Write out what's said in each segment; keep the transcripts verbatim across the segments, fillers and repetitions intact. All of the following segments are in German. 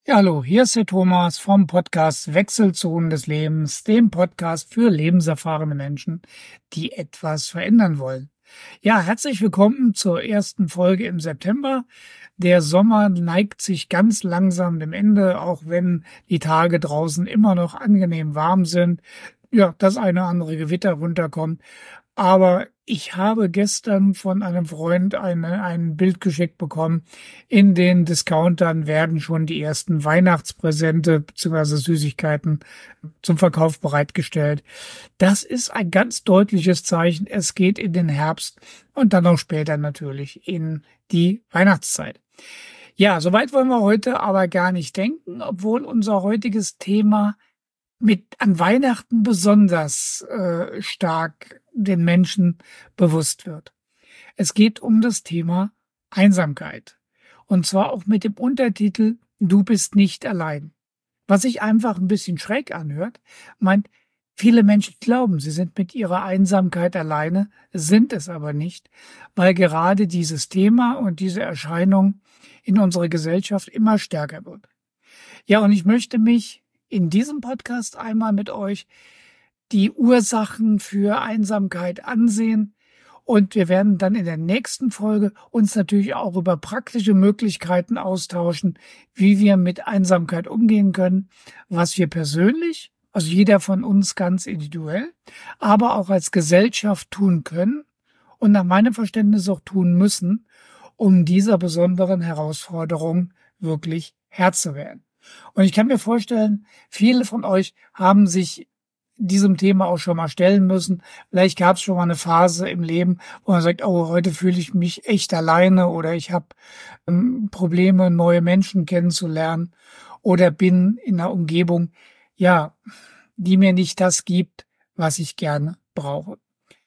Ja, hallo, hier ist der Thomas vom Podcast Wechselzonen des Lebens, dem Podcast für lebenserfahrene Menschen, die etwas verändern wollen. Ja, herzlich willkommen zur ersten Folge im September. Der Sommer neigt sich ganz langsam dem Ende, auch wenn die Tage draußen immer noch angenehm warm sind. Ja, das eine oder andere Gewitter runterkommt. Aber ich habe gestern von einem Freund eine, ein Bild geschickt bekommen. In den Discountern werden schon die ersten Weihnachtspräsente bzw. Süßigkeiten zum Verkauf bereitgestellt. Das ist ein ganz deutliches Zeichen. Es geht in den Herbst und dann auch später natürlich in die Weihnachtszeit. Ja, soweit wollen wir heute aber gar nicht denken, obwohl unser heutiges Thema mit an Weihnachten besonders äh, stark den Menschen bewusst wird. Es geht um das Thema Einsamkeit. Und zwar auch mit dem Untertitel Du bist nicht allein. Was sich einfach ein bisschen schräg anhört, meint, viele Menschen glauben, sie sind mit ihrer Einsamkeit alleine, sind es aber nicht, weil gerade dieses Thema und diese Erscheinung in unserer Gesellschaft immer stärker wird. Ja, und ich möchte mich in diesem Podcast einmal mit euch die Ursachen für Einsamkeit ansehen. Und wir werden dann in der nächsten Folge uns natürlich auch über praktische Möglichkeiten austauschen, wie wir mit Einsamkeit umgehen können, was wir persönlich, also jeder von uns ganz individuell, aber auch als Gesellschaft tun können und nach meinem Verständnis auch tun müssen, um dieser besonderen Herausforderung wirklich Herr zu werden. Und ich kann mir vorstellen, viele von euch haben sich diesem Thema auch schon mal stellen müssen. Vielleicht gab es schon mal eine Phase im Leben, wo man sagt, oh, heute fühle ich mich echt alleine oder ich habe ähm, Probleme, neue Menschen kennenzulernen oder bin in einer Umgebung, ja, die mir nicht das gibt, was ich gerne brauche.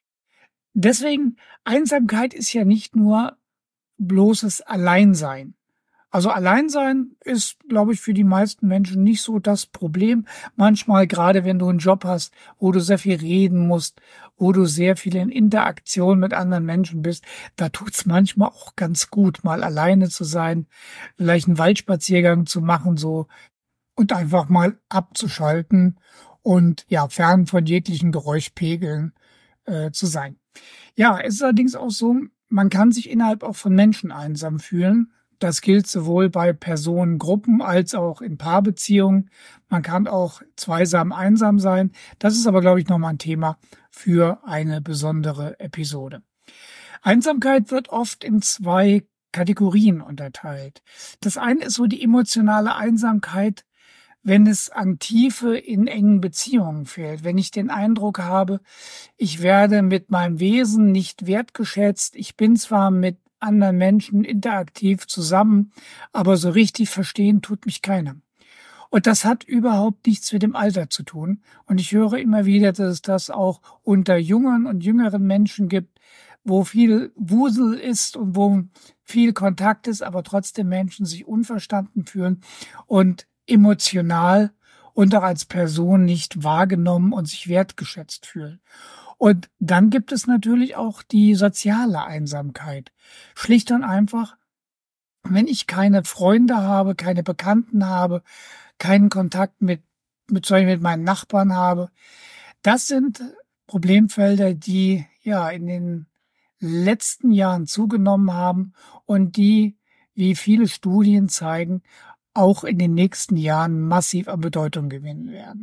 Deswegen, Einsamkeit ist ja nicht nur bloßes Alleinsein. Also Alleinsein ist, glaube ich, für die meisten Menschen nicht so das Problem. Manchmal, gerade wenn du einen Job hast, wo du sehr viel reden musst, wo du sehr viel in Interaktion mit anderen Menschen bist, da tut's manchmal auch ganz gut, mal alleine zu sein, vielleicht einen Waldspaziergang zu machen, so, und einfach mal abzuschalten und ja, fern von jeglichen Geräuschpegeln äh, zu sein. Ja, es ist allerdings auch so, man kann sich innerhalb auch von Menschen einsam fühlen. Das gilt sowohl bei Personengruppen als auch in Paarbeziehungen. Man kann auch zweisam einsam sein. Das ist aber, glaube ich, nochmal ein Thema für eine besondere Episode. Einsamkeit wird oft in zwei Kategorien unterteilt. Das eine ist so die emotionale Einsamkeit, wenn es an Tiefe in engen Beziehungen fehlt. Wenn ich den Eindruck habe, ich werde mit meinem Wesen nicht wertgeschätzt. Ich bin zwar mit anderen Menschen interaktiv zusammen, aber so richtig verstehen tut mich keiner. Und das hat überhaupt nichts mit dem Alter zu tun. Und ich höre immer wieder, dass es das auch unter jungen und jüngeren Menschen gibt, wo viel Wusel ist und wo viel Kontakt ist, aber trotzdem Menschen sich unverstanden fühlen und emotional und auch als Person nicht wahrgenommen und sich wertgeschätzt fühlen. Und dann gibt es natürlich auch die soziale Einsamkeit. Schlicht und einfach, wenn ich keine Freunde habe, keine Bekannten habe, keinen Kontakt mit, mit, zum Beispiel mit meinen Nachbarn habe. Das sind Problemfelder, die ja in den letzten Jahren zugenommen haben und die, wie viele Studien zeigen, auch in den nächsten Jahren massiv an Bedeutung gewinnen werden.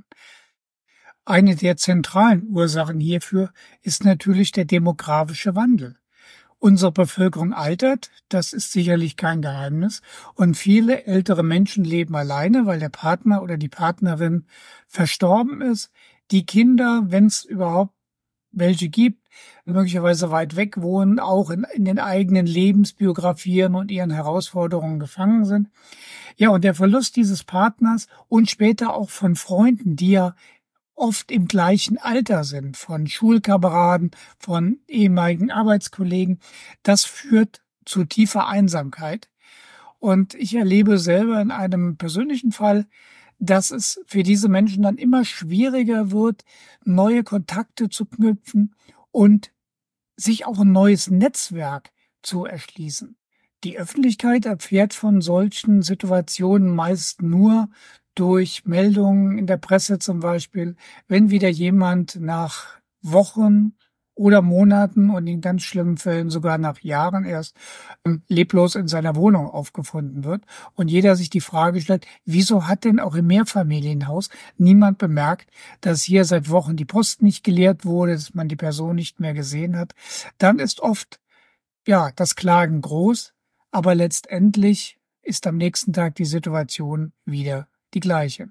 Eine der zentralen Ursachen hierfür ist natürlich der demografische Wandel. Unsere Bevölkerung altert, das ist sicherlich kein Geheimnis, und viele ältere Menschen leben alleine, weil der Partner oder die Partnerin verstorben ist. Die Kinder, wenn es überhaupt welche gibt, möglicherweise weit weg wohnen, auch in, in den eigenen Lebensbiografien und ihren Herausforderungen gefangen sind. Ja, und der Verlust dieses Partners und später auch von Freunden, die ja oft im gleichen Alter sind, von Schulkameraden, von ehemaligen Arbeitskollegen, das führt zu tiefer Einsamkeit. Und ich erlebe selber in einem persönlichen Fall, dass es für diese Menschen dann immer schwieriger wird, neue Kontakte zu knüpfen und sich auch ein neues Netzwerk zu erschließen. Die Öffentlichkeit erfährt von solchen Situationen meist nur durch Meldungen in der Presse zum Beispiel, wenn wieder jemand nach Wochen oder Monaten und in ganz schlimmen Fällen sogar nach Jahren erst ähm, leblos in seiner Wohnung aufgefunden wird und jeder sich die Frage stellt, wieso hat denn auch im Mehrfamilienhaus niemand bemerkt, dass hier seit Wochen die Post nicht geleert wurde, dass man die Person nicht mehr gesehen hat, dann ist oft ja das Klagen groß, aber letztendlich ist am nächsten Tag die Situation wieder die gleiche.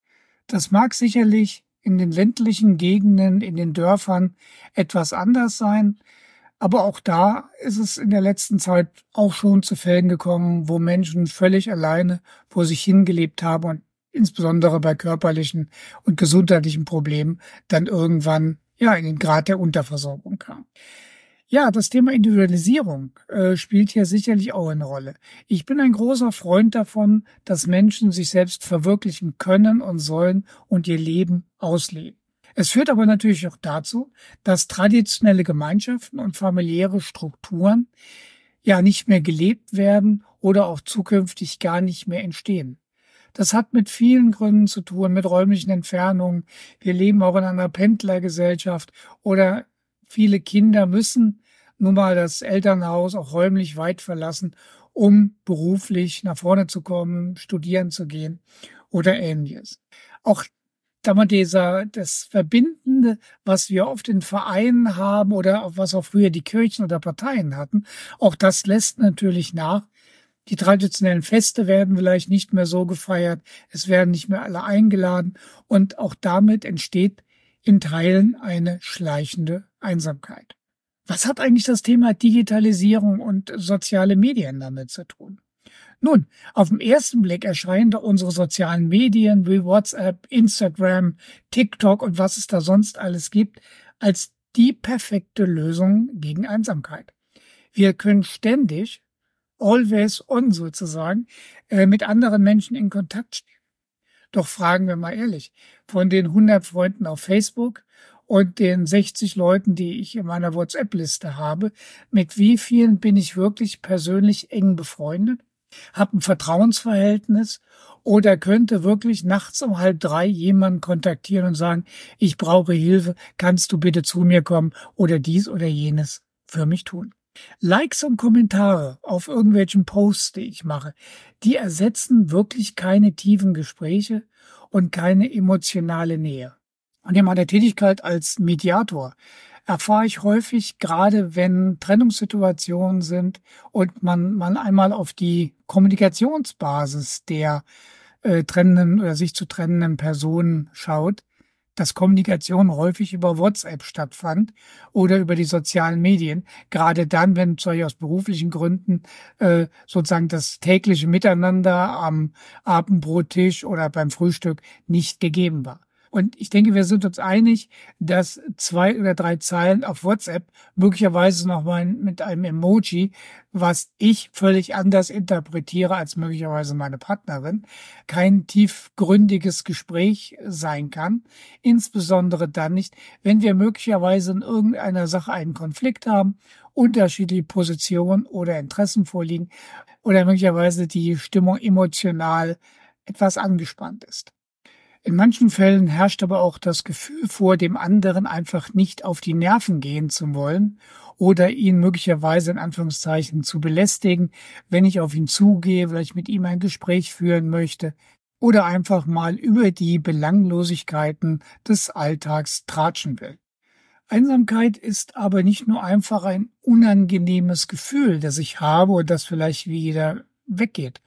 Das mag sicherlich in den ländlichen Gegenden, in den Dörfern etwas anders sein, aber auch da ist es in der letzten Zeit auch schon zu Fällen gekommen, wo Menschen völlig alleine vor sich hingelebt haben und insbesondere bei körperlichen und gesundheitlichen Problemen dann irgendwann ja in den Grad der Unterversorgung kamen. Ja, das Thema Individualisierung äh, spielt hier sicherlich auch eine Rolle. Ich bin ein großer Freund davon, dass Menschen sich selbst verwirklichen können und sollen und ihr Leben ausleben. Es führt aber natürlich auch dazu, dass traditionelle Gemeinschaften und familiäre Strukturen ja nicht mehr gelebt werden oder auch zukünftig gar nicht mehr entstehen. Das hat mit vielen Gründen zu tun, mit räumlichen Entfernungen. Wir leben auch in einer Pendlergesellschaft oder viele Kinder müssen nun mal das Elternhaus auch räumlich weit verlassen, um beruflich nach vorne zu kommen, studieren zu gehen oder Ähnliches. Auch damit dieser, das Verbindende, was wir oft in Vereinen haben oder auch was auch früher die Kirchen oder Parteien hatten, auch das lässt natürlich nach. Die traditionellen Feste werden vielleicht nicht mehr so gefeiert, es werden nicht mehr alle eingeladen und auch damit entsteht in Teilen eine schleichende Einsamkeit. Was hat eigentlich das Thema Digitalisierung und soziale Medien damit zu tun? Nun, auf den ersten Blick erscheinen da unsere sozialen Medien wie WhatsApp, Instagram, TikTok und was es da sonst alles gibt, als die perfekte Lösung gegen Einsamkeit. Wir können ständig, always on sozusagen, äh, mit anderen Menschen in Kontakt stehen. Doch fragen wir mal ehrlich, von den hundert Freunden auf Facebook und den sechzig Leuten, die ich in meiner WhatsApp-Liste habe, mit wie vielen bin ich wirklich persönlich eng befreundet, habe ein Vertrauensverhältnis oder könnte wirklich nachts um halb drei jemanden kontaktieren und sagen, ich brauche Hilfe, kannst du bitte zu mir kommen oder dies oder jenes für mich tun. Likes und Kommentare auf irgendwelchen Posts, die ich mache, die ersetzen wirklich keine tiefen Gespräche und keine emotionale Nähe. Und in meiner Tätigkeit als Mediator erfahre ich häufig, gerade wenn Trennungssituationen sind und man, man einmal auf die Kommunikationsbasis der äh, trennenden oder sich zu trennenden Personen schaut, dass Kommunikation häufig über WhatsApp stattfand oder über die sozialen Medien, gerade dann, wenn zum Beispiel aus beruflichen Gründen äh, sozusagen das tägliche Miteinander am Abendbrottisch oder beim Frühstück nicht gegeben war. Und ich denke, wir sind uns einig, dass zwei oder drei Zeilen auf WhatsApp möglicherweise noch mal mit einem Emoji, was ich völlig anders interpretiere als möglicherweise meine Partnerin, kein tiefgründiges Gespräch sein kann. Insbesondere dann nicht, wenn wir möglicherweise in irgendeiner Sache einen Konflikt haben, unterschiedliche Positionen oder Interessen vorliegen oder möglicherweise die Stimmung emotional etwas angespannt ist. In manchen Fällen herrscht aber auch das Gefühl vor, dem anderen einfach nicht auf die Nerven gehen zu wollen oder ihn möglicherweise in Anführungszeichen zu belästigen, wenn ich auf ihn zugehe, weil ich mit ihm ein Gespräch führen möchte oder einfach mal über die Belanglosigkeiten des Alltags tratschen will. Einsamkeit ist aber nicht nur einfach ein unangenehmes Gefühl, das ich habe und das vielleicht wieder weggeht.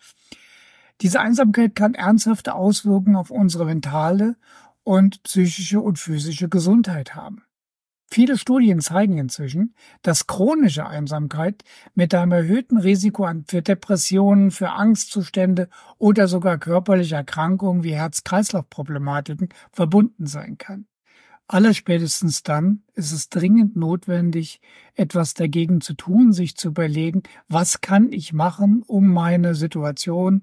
Diese Einsamkeit kann ernsthafte Auswirkungen auf unsere mentale und psychische und physische Gesundheit haben. Viele Studien zeigen inzwischen, dass chronische Einsamkeit mit einem erhöhten Risiko für Depressionen, für Angstzustände oder sogar körperliche Erkrankungen wie Herz-Kreislauf-Problematiken verbunden sein kann. Allerspätestens dann ist es dringend notwendig, etwas dagegen zu tun, sich zu überlegen, was kann ich machen, um meine Situation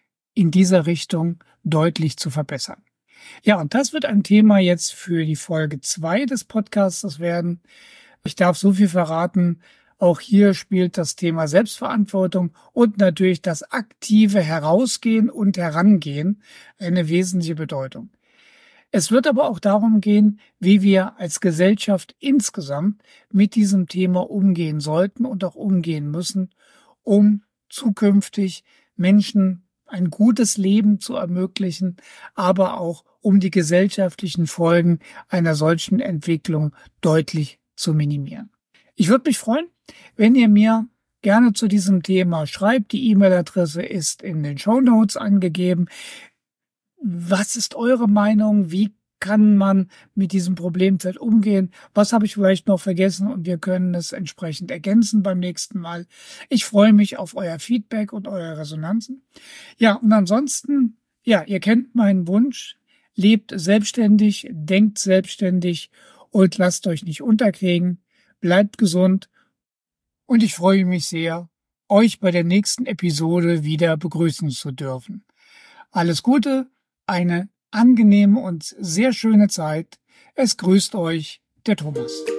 in dieser Richtung deutlich zu verbessern. Ja, und das wird ein Thema jetzt für die Folge zwei des Podcasts werden. Ich darf so viel verraten. Auch hier spielt das Thema Selbstverantwortung und natürlich das aktive Herausgehen und Herangehen eine wesentliche Bedeutung. Es wird aber auch darum gehen, wie wir als Gesellschaft insgesamt mit diesem Thema umgehen sollten und auch umgehen müssen, um zukünftig Menschen ein gutes Leben zu ermöglichen, aber auch um die gesellschaftlichen Folgen einer solchen Entwicklung deutlich zu minimieren. Ich würde mich freuen, wenn ihr mir gerne zu diesem Thema schreibt. Die E-Mail-Adresse ist in den Shownotes angegeben. Was ist eure Meinung? Wie kann man mit diesem Problemfeld umgehen? Was habe ich vielleicht noch vergessen? Und wir können es entsprechend ergänzen beim nächsten Mal. Ich freue mich auf euer Feedback und eure Resonanzen. Ja, und ansonsten, ja, ihr kennt meinen Wunsch. Lebt selbstständig, denkt selbstständig und lasst euch nicht unterkriegen. Bleibt gesund. Und ich freue mich sehr, euch bei der nächsten Episode wieder begrüßen zu dürfen. Alles Gute, eine angenehme und sehr schöne Zeit. Es grüßt euch, der Thomas.